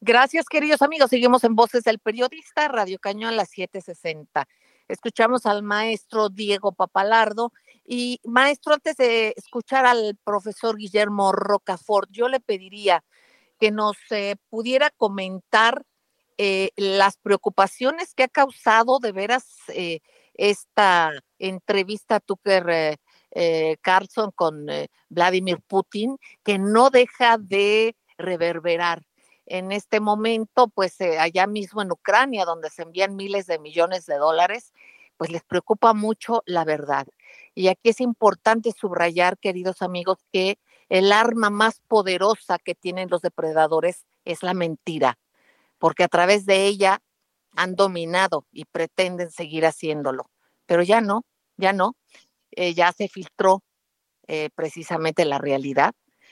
Gracias, queridos amigos. Seguimos en Voces del Periodista, Radio Cañón, las 7:60. Escuchamos al maestro Diego Papalardo. Y, maestro, antes de escuchar al profesor Guillermo Rocafort, yo le pediría que nos pudiera comentar las preocupaciones que ha causado de veras esta entrevista a Tucker Carlson con Vladimir Putin, que no deja de reverberar. En este momento, pues allá mismo en Ucrania, donde se envían miles de millones de dólares, pues les preocupa mucho la verdad. Y aquí es importante subrayar, queridos amigos, que el arma más poderosa que tienen los depredadores es la mentira, porque a través de ella han dominado y pretenden seguir haciéndolo. Pero ya no, ya no, ya se filtró precisamente la realidad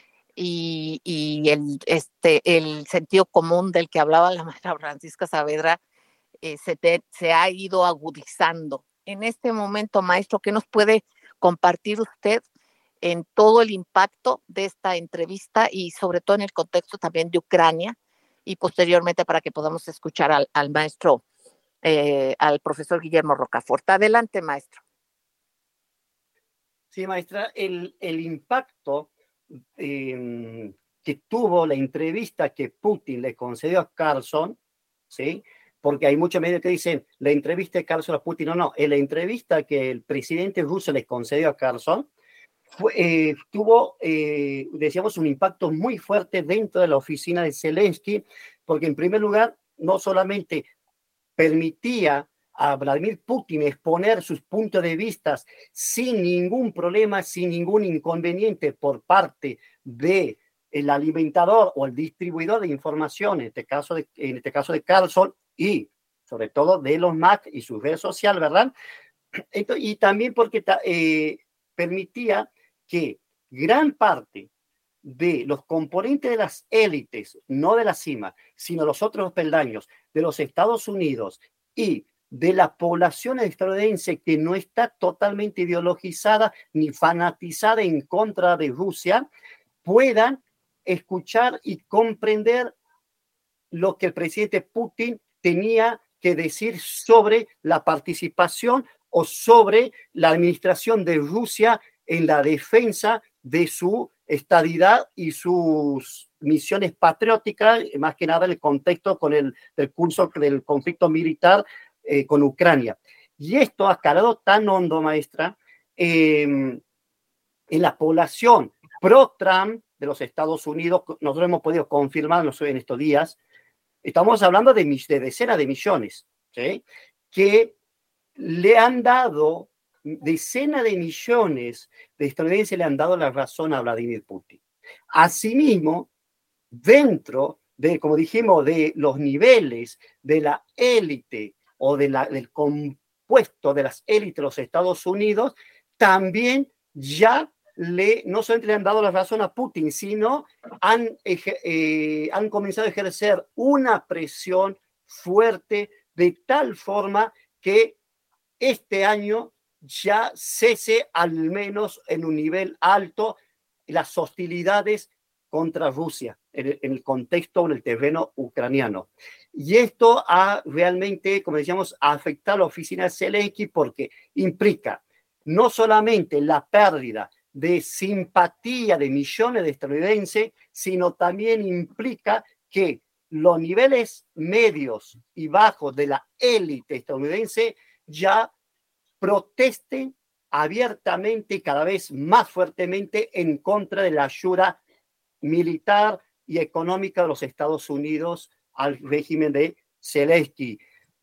y el sentido común del que hablaba la maestra Francisca Saavedra se ha ido agudizando. En este momento, maestro, ¿qué nos puede compartir usted en todo el impacto de esta entrevista y sobre todo en el contexto también de Ucrania y posteriormente para que podamos escuchar al maestro, al profesor Guillermo Rocafort? Adelante, maestro. Sí, maestra, el impacto que tuvo la entrevista que Putin le concedió a Carlson, ¿sí? Porque hay muchos medios que dicen la entrevista de Carlson a Putin, no, la entrevista que el presidente ruso le concedió a Carlson tuvo, decíamos, un impacto muy fuerte dentro de la oficina de Zelensky, porque en primer lugar, no solamente permitía a Vladimir Putin exponer sus puntos de vista sin ningún problema, sin ningún inconveniente por parte del alimentador o el distribuidor de información, en este caso de Carlson y sobre todo de Elon Musk y su red social, ¿verdad? Y también porque permitía que gran parte de los componentes de las élites, no de la cima, sino los otros peldaños de los Estados Unidos y de la población estadounidense que no está totalmente ideologizada ni fanatizada en contra de Rusia, puedan escuchar y comprender lo que el presidente Putin tenía que decir sobre la participación o sobre la administración de Rusia en la defensa de su estadidad y sus misiones patrióticas, más que nada en el contexto con el curso del conflicto militar con Ucrania. Y esto ha calado tan hondo, maestra, en la población pro-Trump de los Estados Unidos. Nosotros hemos podido confirmarlo en estos días. Estamos hablando de decenas de millones, ¿sí? Que le han dado, decenas de millones de estadounidenses le han dado la razón a Vladimir Putin. Asimismo, dentro de, como dijimos, de los niveles de la élite o del compuesto de las élites de los Estados Unidos, también ya no solamente le han dado la razón a Putin, sino han comenzado a ejercer una presión fuerte de tal forma que este año ya cese al menos en un nivel alto las hostilidades contra Rusia en el contexto, en el terreno ucraniano. Y esto ha realmente, como decíamos, afectado a la oficina de Zelensky porque implica no solamente la pérdida de simpatía de millones de estadounidenses, sino también implica que los niveles medios y bajos de la élite estadounidense ya protesten abiertamente y cada vez más fuertemente en contra de la ayuda militar y económica de los Estados Unidos al régimen de Zelensky.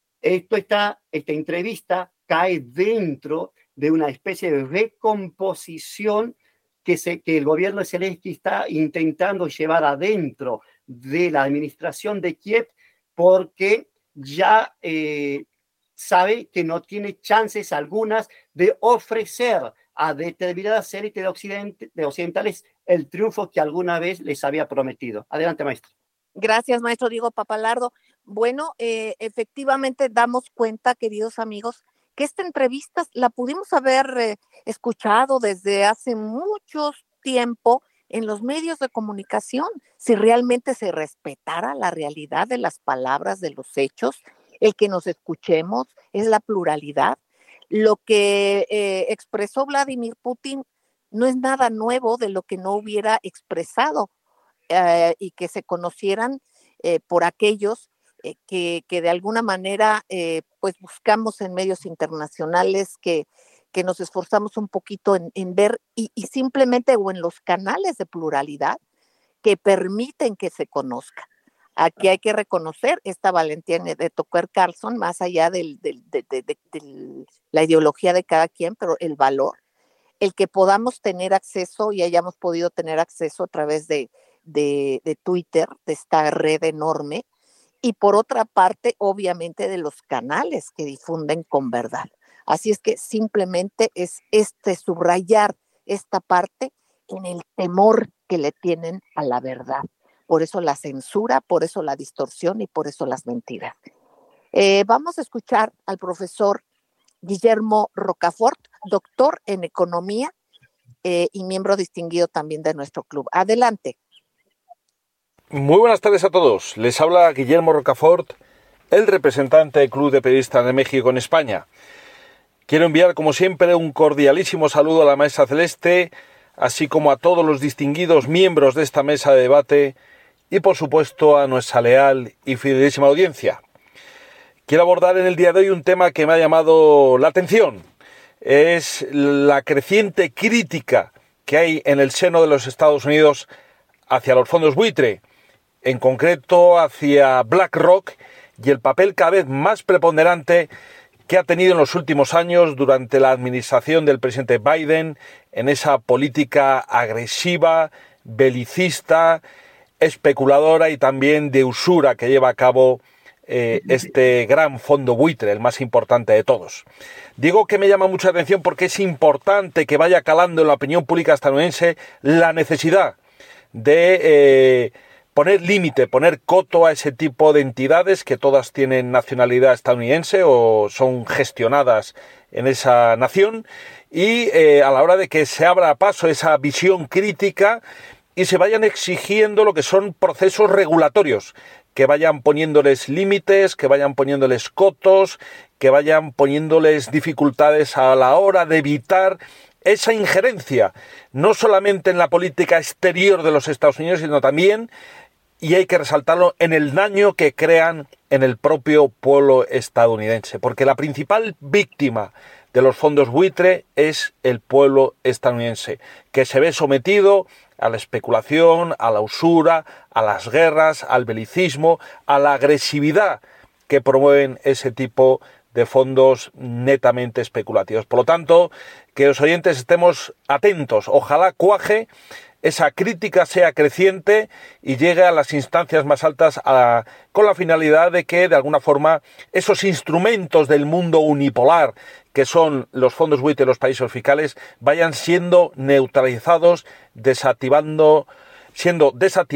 Esta entrevista cae dentro de una especie de recomposición que el gobierno de Zelensky está intentando llevar adentro de la administración de Kiev porque ya sabe que no tiene chances algunas de ofrecer a determinadas élites de occidentales el triunfo que alguna vez les había prometido. Adelante, maestro. Gracias, maestro Diego Papalardo. Bueno, efectivamente damos cuenta, queridos amigos, que esta entrevista la pudimos haber escuchado desde hace mucho tiempo, en los medios de comunicación, si realmente se respetara la realidad de las palabras, de los hechos, el que nos escuchemos, es la pluralidad. Lo que expresó Vladimir Putin no es nada nuevo de lo que no hubiera expresado y que se conocieran por aquellos que de alguna manera pues buscamos en medios internacionales que nos esforzamos un poquito en ver y simplemente o en los canales de pluralidad que permiten que se conozca. Aquí hay que reconocer esta valentía de Tucker Carlson, más allá de la ideología de cada quien, pero el valor, el que podamos tener acceso y hayamos podido tener acceso a través de Twitter, de esta red enorme, y por otra parte, obviamente, de los canales que difunden con verdad. Así es que simplemente es subrayar esta parte en el temor que le tienen a la verdad. Por eso la censura, por eso la distorsión y por eso las mentiras. Vamos a escuchar al profesor Guillermo Rocafort, doctor en economía y miembro distinguido también de nuestro club. Adelante. Muy buenas tardes a todos. Les habla Guillermo Rocafort, el representante del Club de Periodistas de México en España. Quiero enviar, como siempre, un cordialísimo saludo a la maestra Celeste, así como a todos los distinguidos miembros de esta mesa de debate y, por supuesto, a nuestra leal y fidelísima audiencia. Quiero abordar en el día de hoy un tema que me ha llamado la atención. Es la creciente crítica que hay en el seno de los Estados Unidos hacia los fondos buitre, en concreto hacia BlackRock y el papel cada vez más preponderante que ha tenido en los últimos años durante la administración del presidente Biden en esa política agresiva, belicista, especuladora y también de usura que lleva a cabo este gran fondo buitre, el más importante de todos. Digo que me llama mucha atención porque es importante que vaya calando en la opinión pública estadounidense la necesidad de poner límite, poner coto a ese tipo de entidades que todas tienen nacionalidad estadounidense o son gestionadas en esa nación y a la hora de que se abra paso esa visión crítica y se vayan exigiendo lo que son procesos regulatorios, que vayan poniéndoles límites, que vayan poniéndoles cotos, que vayan poniéndoles dificultades a la hora de evitar esa injerencia, no solamente en la política exterior de los Estados Unidos, sino también, y hay que resaltarlo, en el daño que crean en el propio pueblo estadounidense, porque la principal víctima de los fondos buitre es el pueblo estadounidense, que se ve sometido a la especulación, a la usura, a las guerras, al belicismo, a la agresividad que promueven ese tipo de fondos netamente especulativos. Por lo tanto, que los oyentes estemos atentos. Ojalá cuaje, esa crítica sea creciente y llegue a las instancias más altas con la finalidad de que, de alguna forma, esos instrumentos del mundo unipolar, que son los fondos buitre de los países fiscales, vayan siendo neutralizados, siendo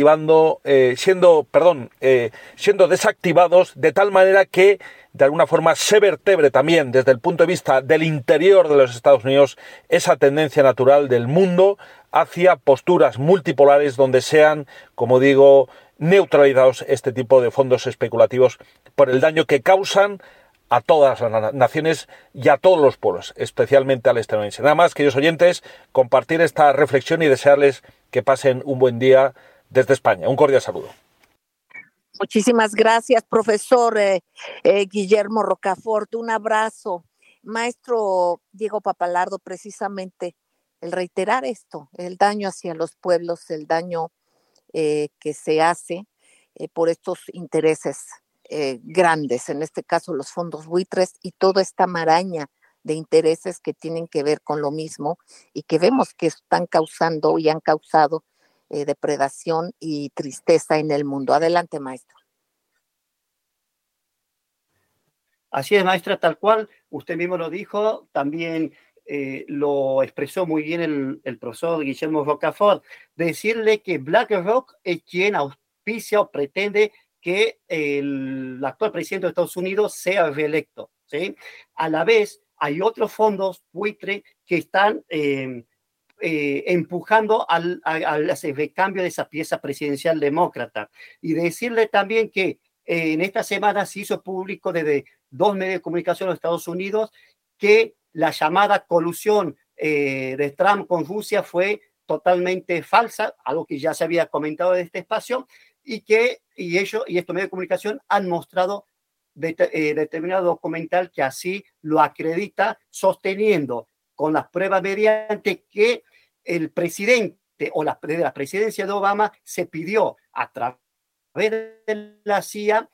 desactivados de tal manera que de alguna forma se vertebre también desde el punto de vista del interior de los Estados Unidos esa tendencia natural del mundo hacia posturas multipolares donde sean, como digo, neutralizados este tipo de fondos especulativos por el daño que causan a todas las naciones y a todos los pueblos, especialmente al estadounidense. Nada más, queridos oyentes, compartir esta reflexión y desearles que pasen un buen día desde España. Un cordial saludo. Muchísimas gracias, profesor Guillermo Rocafort. Un abrazo. Maestro Diego Papalardo, precisamente el reiterar esto, el daño hacia los pueblos, el daño que se hace por estos intereses grandes, en este caso los fondos buitres y toda esta maraña de intereses que tienen que ver con lo mismo y que vemos que están causando y han causado depredación y tristeza en el mundo. Adelante, maestro. Así es, maestra, tal cual, usted mismo lo dijo, también lo expresó muy bien el profesor Guillermo Rocafort, decirle que BlackRock es quien auspicia o pretende que el actual presidente de Estados Unidos sea reelecto, ¿sí? A la vez, hay otros fondos buitre que están empujando al cambio de esa pieza presidencial demócrata. Y decirle también que en esta semana se hizo público desde 2 medios de comunicación de los Estados Unidos que la llamada colusión de Trump con Rusia fue totalmente falsa, algo que ya se había comentado en este espacio, y estos medios de comunicación han mostrado determinado documental que así lo acredita, sosteniendo con las pruebas mediante que el presidente o la presidencia de Obama se pidió a través de la CIA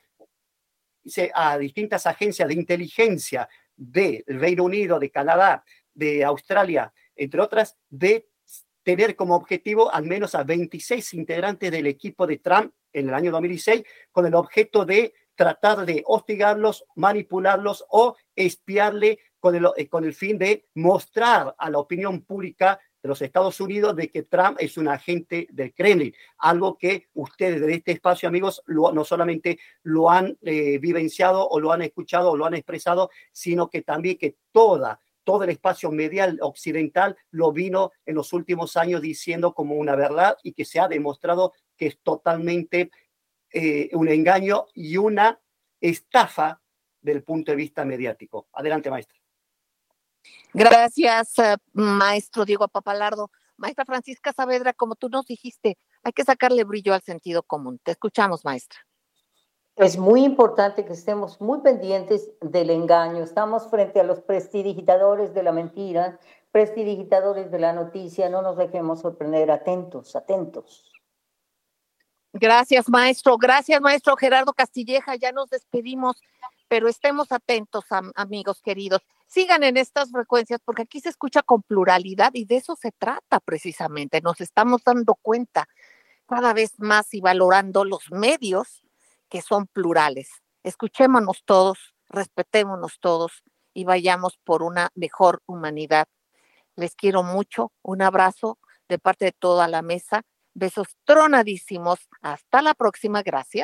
a distintas agencias de inteligencia del Reino Unido, de Canadá, de Australia, entre otras, de tener como objetivo al menos a 26 integrantes del equipo de Trump en el año 2016, con el objeto de tratar de hostigarlos, manipularlos o espiarle con el fin de mostrar a la opinión pública de los Estados Unidos de que Trump es un agente del Kremlin, algo que ustedes de este espacio, amigos, no solamente lo han vivenciado o lo han escuchado o lo han expresado, sino que también que todo el espacio medial occidental lo vino en los últimos años diciendo como una verdad y que se ha demostrado que es totalmente un engaño y una estafa del punto de vista mediático. Adelante, maestra. Gracias, maestro Diego Papalardo. Maestra Francisca Saavedra, como tú nos dijiste, hay que sacarle brillo al sentido común. Te escuchamos, maestra. Es muy importante que estemos muy pendientes del engaño. Estamos frente a los prestidigitadores de la mentira, prestidigitadores de la noticia. No nos dejemos sorprender. Atentos, atentos. Gracias, maestro. Gracias, maestro Gerardo Castilleja. Ya nos despedimos, pero estemos atentos, amigos queridos. Sigan en estas frecuencias porque aquí se escucha con pluralidad y de eso se trata precisamente. Nos estamos dando cuenta cada vez más y valorando los medios que son plurales. Escuchémonos todos, respetémonos todos y vayamos por una mejor humanidad. Les quiero mucho. Un abrazo de parte de toda la mesa. Besos tronadísimos. Hasta la próxima. Gracias.